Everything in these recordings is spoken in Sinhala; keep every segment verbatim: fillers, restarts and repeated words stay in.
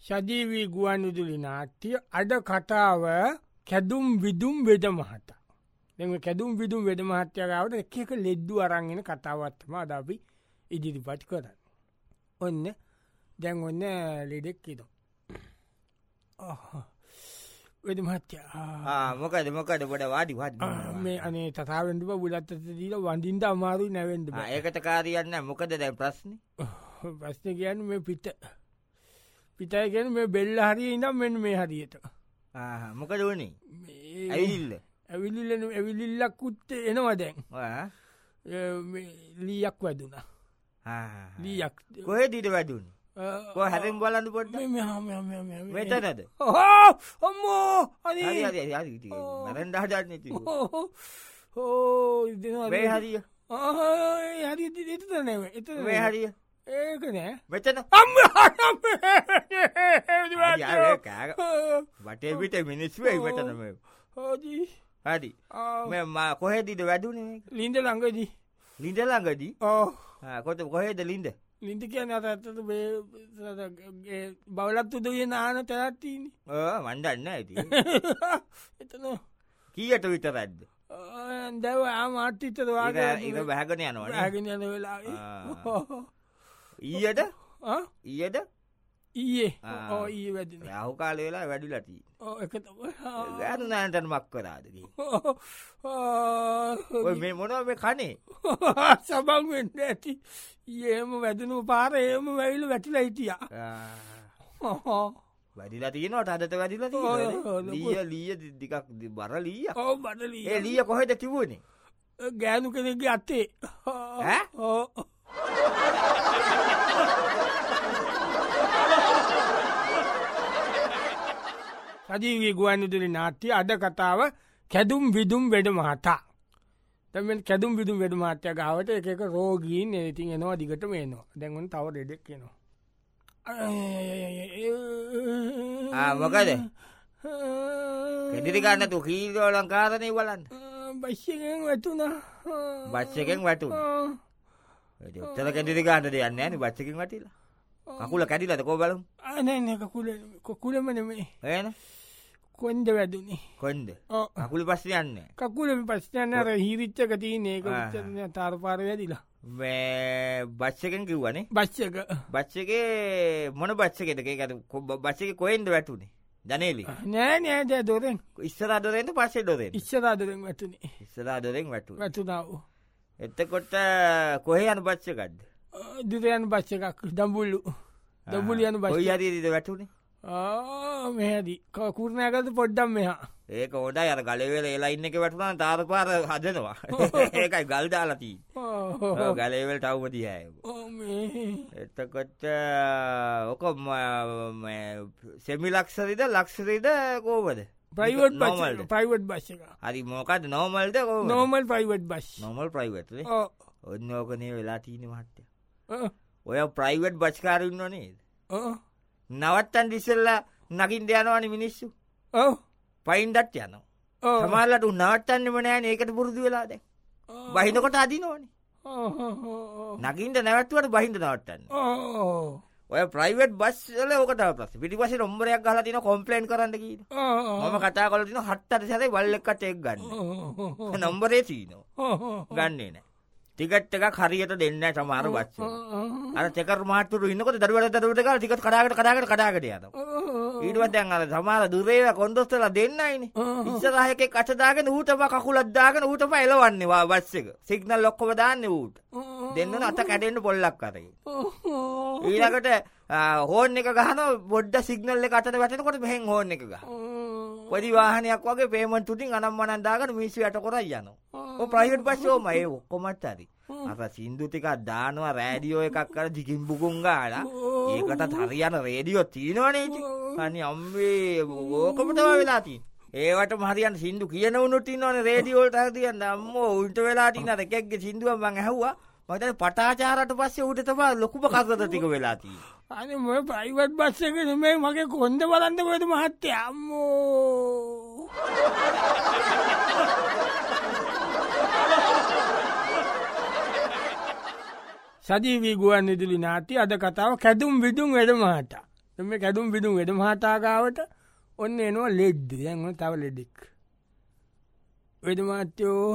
සජීවී ගුවන්විදුලි නාට්‍ය අද කතාව කැදුම් විදුම් වෙද මහතා. දෙම කැදුම් විදුම් වෙද මහත්‍යයාවට එක එක ලෙද්දු අරංගෙන කතාවත්ම අද අපි ඉදිරිපත් කරන්න. ඔන්න දැන් ඔන්න ලෙඩෙක් කිද. වෙද මහත්‍යයා මොකද මොකද බොඩ වාඩි වත් මේ අනේ තතාවෙන්ඩුව බුලත්ත දීල වඳින්ට අමාරු නැවෙන්ඩ ඒකට කාරියන්න මොකද දැ ප්‍රශ්න ප්‍රශ්න කියන්න මේ පිට පිටයිගෙන මේ බෙල්ල හරිය ඉඳම් මෙන්න මේ හරියට මොකද වනේ ඇවිල්ල ඇවිලිල්ලන ඇවිලිල්ලක් කුත්තේ එනවා දැන් ලීයක් වැදුන ලීයක් කොහෙ දිට වැදුන හැරම් බලන්න පොට මෙතනද ඔම්මෝ මැරන්ඩ හජාන හෝ මේ හරිය හරි එතනව එත මේ හරිය ඒක නෑ මෙතන අම්ම වටේ පිට මිනිස්වේ මෙතනම හෝදී හරි මෙ කොහෙදීට වැඩුනේ ලින්ද ළඟදී ලින්ද ළඟදී ඕ කොට කොහෙද ලින්ද ලින්ද කියන අතත් බවලත්තු දුය නාන තැනත්තිීන වන්ඩන්න ඇති එතන කීයට විතරැද්ද දැව ආමාට්ටිතර වාගේ ඒක බැහගෙන යනවා හැගෙන යන වෙලා ඊයට ඊයට ඊයේ ඕ ඊ වැදින යහු කාල වෙලා වැඩුලටී ගෑනු නෑන්ටන මක් කරාදක මේ මොනව මේ කනේ සබං වෙන්න ඇති ඒම වැදනු පාර ඒම වැයිලු වැටිලා හිටිය වැඩිලා තියෙනවට අදත වැඩිලා ලීය ලීය දිකක් බර ලීය ඕ බඩලී ඒ ලීය කොහෙද තිබුණේ ගෑනු කෙනෙගේ අත්තේ ඕ සජීවී ගුවන්විදුලි නාට්‍ය අද කතාව කැදුම් විදුම් වෙඩ මහතා. තැමෙන් කැදුම් විදුම් වෙඩ මහත්‍ය ගාවට එක එක රෝගීන් එතින් එනවා දිගට මේනවා දැන්වන තව දෙඩෙක් එනවා. මොකද කෙදිරි ගන්න තු කීදෝලන් කාරණය බලන්න බශ්‍යකෙන් වැටුණ බච්චකෙන් වැටු උත්තර කෙදිරි ගන්නට යන්න න බච්චකින් වටිලා කකුල කැඩිලද කෝ බලම් අනන කකුල කොකුලමනමේ ඒන කොන්ද වැදුනේ කොන්ද කකුල පස්ස යන්න කකුල පස්සයන්නර හිරිච්චක තියන ඒක තාර පාර වැදිලා බච්චකෙන් කිව්වනේ බච්චක බච්චගේ මොන බච්චකෙතක කො බච්චක කොහෙන්ද වැටුනේ ජනේලි නෑ නෑද දොරෙන් ඉස්සරාදරෙන්ට පස්සේ ඩොරේ ඉස්සරාදරෙන් වැටුනේ ඉස්සරාදරෙන් වැටු වැටුනාව එත්තකොට කොහෙ යන බච්චකක්ද දුරයන් බච්චකක් දම්බුල්ලු දම්බුලියන බ යරීද වැටුනේ මෙහදී කකුරණයකත පොඩ්ඩම් මෙහා ඒක ඕඩ අර ගලවෙල එලා ඉන්න එක වැටුනා තාර පාර හදනවා ඒකයි ගල් දාලතිී ගලේවල් ටව්මති හැ එතකොට ඕක සෙමිලක්ෂරිද ලක්ෂරිද කෝබද ප්‍රයිවට් නෝමල් ප්‍රයිවට් බශ්ක හරි මොකද නෝමල්ද normal private bus normal private ඔන්න ඕකනේ වෙලා තිීන මට්ටය ඔය ප්‍රයිවට් බච්කාරන්න නේද නවත්තන් දිසල්ලා නගින් දයනවාන මිනිස්සු පයින්ඩට් යනවා සමාල්ලට උන්නවටන්නම නෑන ඒකට පුරුදු වෙලාද බහිනකොට අදිනෝන නගින්ට නැවත්වට බහින්ද නවටන්න ඔය ප්‍රයිවට් බස්ල ෝකට පස පිටිපස රොම්බරයක් ගල තින කොම්පලේන් කරන්න ම කතා කොල තින හත්තට සැරයි වල්ලෙක්කට එක් ගන්න නොම්බරේ සීනෝ ගන්නේ නෑ ටිකට් එක හරියට දෙන්න සමාර බච්ච අර චෙකර මාතුර ඉන්නකොට දරුවට දරුවට කාල ටිකට් කඩාකට කඩාකට කඩාකට යනවා ඊටවත් දැන් අර සමහර දුරේව කොන්දොස්තරලා දෙන්නයිනේ ඉස්සරහයක කටදාගෙන ඌටම කකුලක් දාගෙන ඌටම එලවන්නේ වා බස් එක සිග්නල් ඔක්කොම දාන්නේ ඌට දෙන්නන අත කැඩෙන්න පොල්ලක් කරේ ඊළඟට හෝන් එක ගහනවා බොඩ්ඩ සිග්නල් එක අතට වැටෙනකොට මෙහෙන් හෝන් එක ගහනවා පොඩි වාහනයක් වගේ පේමන්ට් උටින් අනම්මනන් දාගෙන මිනිස්සු යට කරා යනවා ඔය ප්‍රයිවට් බස් ඕම ඒ ඔක්කොමත් හරි අර සින්දු ටිකක් දානවා රේඩියෝ එකක් කර දිගින් බුකුම් ගාලා ඒකටත් හරියන රේඩියෝ තියෙනවනේ ඉතින් අනේ අම්මේ ඕකම තමයි වෙලා තියෙන්නේ ඒවට හරියන සින්දු කියන උනුත් ඉන්නවනේ රේඩියෝ වලට හරියන්න අම්මෝ උන්ට වෙලා තියෙන අර එකෙක්ගේ සින්දුව මම ඇහුවා මම දැන් පටාචාරට පස්සේ ඌට තමයි ලොකුම කරදර ටික වෙලා තියෙන්නේ අනේ මොය ප්‍රයිවට් බස් එක නෙමෙයි මගේ කොන්ද බලන්න කොහෙද මහත්තයා අම්මෝ සජීවී ගුවන්විදුලි නාට්‍ය අද කතාව කැදුම් විදුම් වෙද මහතා මේ කැදුම් විදුම් වෙද මහතාගාවට ඔන්න එනවා ලෙඩ්ද යන්න තව ලෙඩෙක් වෙද මාත්‍යයෝ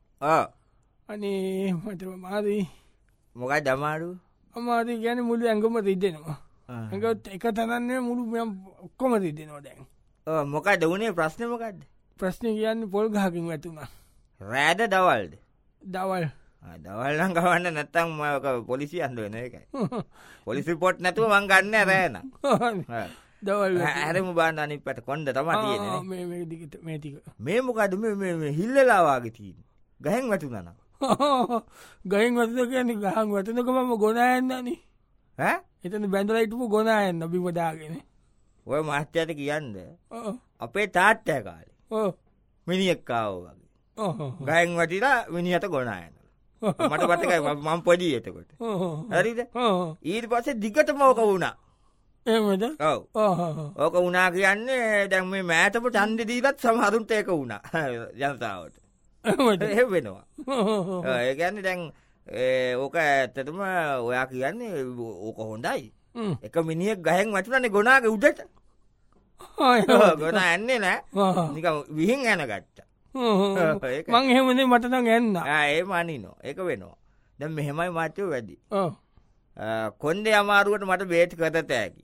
අනේ මට මාදී මොකයි දමාරු අමාදී ගැන මුළු ඇඟම රිදෙනවා ඇඟත් එක තනන්නේ මුළු ඔක්කොම රිදෙනවා දැන් මොකයි දවනේ ප්‍රශ්න මොකක්ද ප්‍රශ්න කියන්න පොල් ගහකින් වැතුනා රෑද දවල්ද දවල් දවල්ලං ගවන්න නැත්තම් පොලිසි අන්ඩුව වෙන එකයි පොලිසි පොට් නැතුව මං ගන්න රෑන දවල් හැරම බාන්න අනි පට කොන්ද තම දිගට මේතික මේ මොකද හිල්ලලාවාගේ තිීන ගහෙන් වැටුනන ගයින් වත කියන ගහන් වතනකමම ගොනායන්නන එතන බැඳලයිටපු ගොනායන්න බිමදාගෙන ඔය මහත්්‍යයට කියන්න අපේ තාත්තය කාලේ මිනිියක්කාව වගේ ගයන් වටිලා මිනිහට ගොනායන්න මට පටකයි මම් පොඩී එතකොට හරිද ඊට පස්සේ දිගට මෝක වුණා ඒමද ඔව ඕක වුණා කියන්නේ දැන් මේ මෑතපු චන්ද දීලත් සමහරුන්ට ඒක වුණා ජනතාවට එ වෙනවා ඒගැන්න දැන් ඕක ඇත්තටම ඔයා කියන්නේ ඕක හොඳයි එක මිනිියක් ගහෙන් වටනනේ ගොනාග උඩට ගොන ඇන්නේ නෑ නික විහින් ඇන ගත්ත මං එහෙමනේ මටන ගැන්න ඒ මනිනෝ ඒක වෙනවා දැ මෙහෙමයි මාතයෝ වැඩි කොන්දේ අමාරුවට මට බේට් කරත ඇකි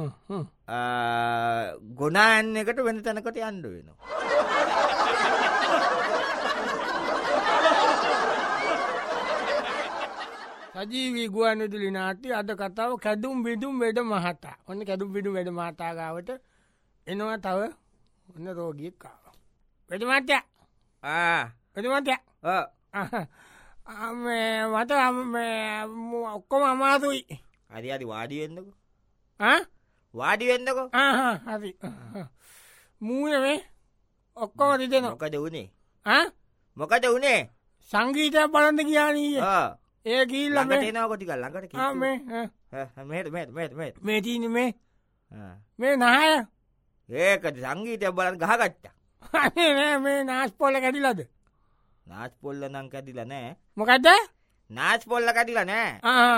ගොනා ඇන්න එකට වෙන තැනකට අන්ඩ වෙනවා සජීවී ගුවන්විදුලි නාට්‍ය අද කතාව කැදුම් විදුම් වැඩ මහතා ඔන්න කැදුම් විදුම් වැඩ මහතාගාවට එනවා තව ඔන්න රෝගියෙක් කාව වැඩ මත්‍ය වැඩ මත්‍ය මට ඔක්කොම අමාතුයි හරි අරි වාඩිවෙන්නක වාඩිවෙන්නක හරි මූනවේ ඔක්කොම රිදෙන මොකද වුණේ මොකට වුණේ සංගීතය බලන්න කියානීය ඒ ගීල්ල නකොටික ළඟට මේ තිීන මේ මේ නාය ඒකට සංගීතය බලන් ගහගත්තා මේ නාස් පොල්ල කැඩිලද නාස් පොල්ල නං කැදිල නෑ මොකද නාස් පොල්ල කටිල නෑ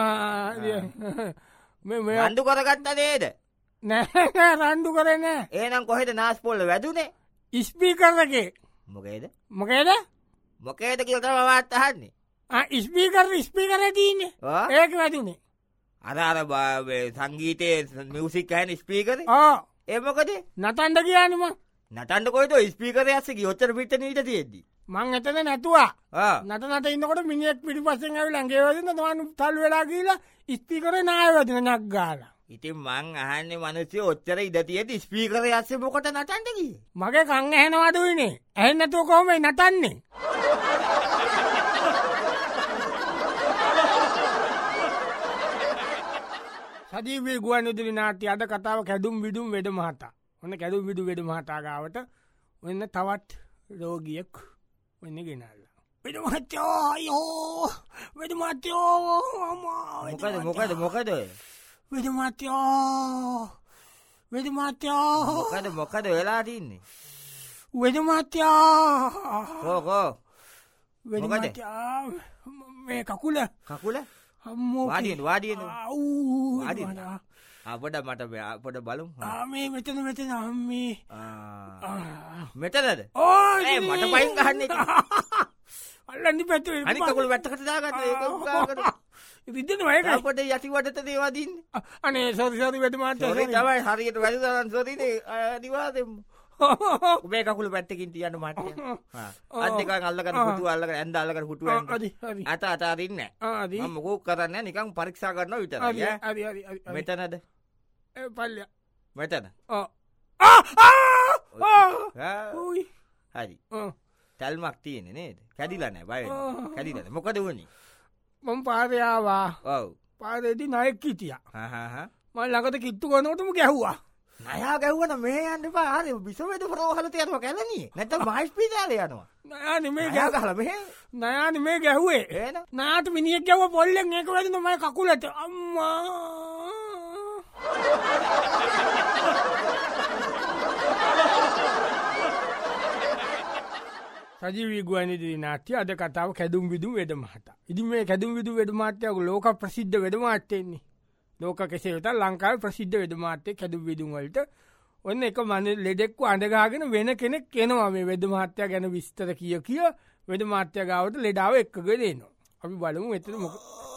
රන්ඩු කොරගත්ත නේද නෑ රන්ඩු කරන ඒනම් කොහෙද නාස් පොල්ල වැදුනේ ඉස්පීකරගේ මොකේද මොකේද මොකේද කියතම වාත් අහන්නේ ඉස්පීකර ස්පීකර තියන්නේ ඒක වැදුනේ අර අර සංගීතය මියසික් ඇන ස්පීකර ඒමකද නතන්ඩ කියන්නම නටන්ඩ කොයිද ස්පීකර ඇස්සකි ඔච්චර පිට නීට තියෙද්දි මං එතන නැතුවා නට නට ඉන්නකොට මිනිියක් පිටි පස්සෙන් ඇවි ලඟේවදන්න තවන්න තල් වෙලා කියලා ස්පීකර නායවදින නක් ගාල ඉතින් මං අහන්න මනසේ ඔච්චර ඉදතියද ස්පීකර ඇස්සේ මොකොට නටන්ටකි මගේ කං ඇහෙනවාදුවනේ ඇහෙන්නතුව කොහොම නටන්නේ සජීවී ගුවන්විදුලි නාට්‍ය අද කතාව කැදුම් විදුම් වෙද මහතා ඔන්න කැදුම් විදු වෙද මහතාගාවට ඔන්න තවත් රෝගියෙක් ඔන්න ගෙනල්ල වෙද මහත්‍යෝ වෙද මත්‍යෝ මොකද මොකද මොකද වෙද මත්‍යෝ වෙද මත්‍යෝ මොකද මොකද වෙලා තින්නේ වෙද මත්‍යෝ කෝකෝ වෙද මත්‍යා මේ කකුල කකුල වාඩියෙන් වාඩියෙන් අපට මට අපට බලු මේ මෙතන මෙතන අම්මේ මෙතනද ඕ මට පයින් ගහන්න අල්ලන්නි පැත්ත අනිකකුළු වැත්තකට දාගන්න රිදන යට යටිවටත දේවාදන්න අනේ සොරිසරි වැටමාට තමයි හරියට වැදදරන් සොරින අනිවාදෙම මේ කකුළු පැත්තකින් තියන්න මට අදක අල්ලක පුතු අල්ලක ඇන්ද අල්ලක පුටු අත අතාරන්න මොකෝ කරන්න නිකම් පරීක්ෂා කරන්න විතර මෙතනද පල්ල මෙතන හරි තැල්මක් තියෙන නේද කැදිලනෑ බය කැදිලන මොකද වුණි මම පාරයාවා ඔව පාරේදි නයෙක් කිටිය මල් ළඟට කිට්ටු ගනෝටම ගැහ්වා නයා ගැව්වන මේ අන්න පාර බිසවද ප්‍රෝහලතයනම කැලනී නැත මයිස්පිතාල යනවා නයාන මේ ගැහල මෙහ නයාන මේ ගැහ්වේ ඒන නාට මිනිියක් ගැව පොල්ලෙන් ඒක වැදන මයි කකුලට අම්මා සජීවී ගුවන්විදුලි නාට්‍ය අද කතාව කැදුම් විදුම් වෙද මහතා ඉදි මේ කැදුම් විදු වෙද මාත්‍යයක ලෝක ප්‍රසිද්ධ වෙද මාට්‍යයන්නේ ලෝක කෙසේට ලංකාව ප්‍රසිද්ධ වෙද මාත්‍යය කැදු විදුන්වලට ඔන්න එක මන ලෙඩෙක්ව අඳගාගෙන වෙන කෙනෙක් කෙනවා මේ වෙද මහත්තයා ගැන විස්තර කිය කිය වෙද මාත්‍ය ගාවට ලෙඩාව එක්කග දෙනවා අපි බලමු එතන මොක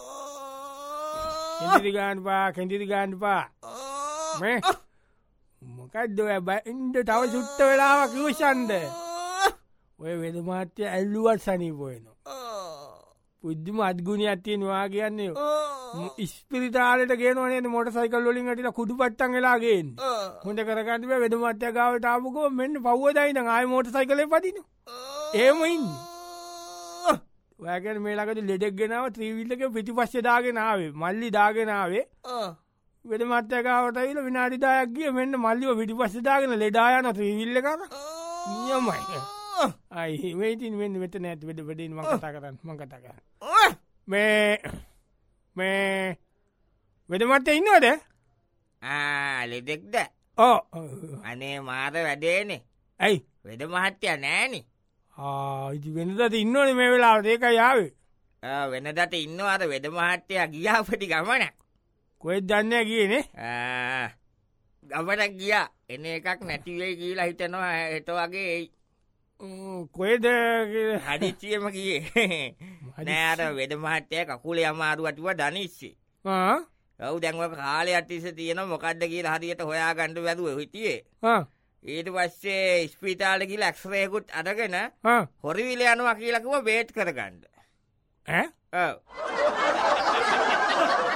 කෙදිරි ගාන්ඩ පා කෙදිරි ගාන්ඩ පා මේ මොකක්ද බ ඉන්ඩ තව සුට්ට වෙලාව කිවෂන්ද ඔය වෙද මාත්‍ය ඇල්ලුවත් සනී පොයනවා පුද්දිම අත්ගුණ ඇතියෙන් වා කියන්නේ ඉස්පිරිතාලට ගේනවනේ මොට සයිකල් වලින් ටලා කුඩු පට්ටන් වෙලාගේෙන් හොඳ කරගන්නව වෙද මත්‍ය ගාවට ආපුකෝ මෙන්න පව්වදයින ආය මෝට සයිකලේ පදින ඒමඉන්න වැෑගැන මේලාකට ලෙඩෙක් ගෙනාව ත්‍රීවිල්ලක පිටි පශ්්‍ය දාගෙනාවේ මල්ලි දාගෙනාවේ වෙද මත්‍යකාවටයිල විනාඩිදායක් ගිය මෙන්න මල්ලිව විටි පස්සදාගෙන ලෙඩායන ත්‍රීවිල්ල කර නියමයි අයි මේතින් වෙන්න වෙත නැත් වෙද වැඩෙන් ම කතා කරන්න ම කතා කර මේ මේ වෙදමත්ය ඉන්නවද ලෙදෙක්ද ඕ අනේ මාද වැඩේනේ ඇයි වෙද මහත්තය නෑනි ඉති වෙනදට ඉන්නවන මේ වෙලාට ඒක යාවේ වෙනදට ඉන්නවාද වෙද මහත්තය ගියාපටි ගමන කොෙත් දන්න කියනේ ගමට ගියා එන එකක් නැතිවේ කියලා හිතනවා එට වගේ එයි කොේද හදිච්චියම කියේ නෑර වෙද මහත්තය කකුලේ අමාරුවටිව දනිස්සේ ඔවු දැන්ව කාලය අටිස තියෙන මොකක්ද කියලා හරියට හොයා ගණඩ වැදුව හිටියේ ඊට පස්සේ ස්පිතාල කියල ඇක්ස්රයකුත් අදගෙන හොරිවිල යනවා කියලකුව බේට් කරගණ්ඩ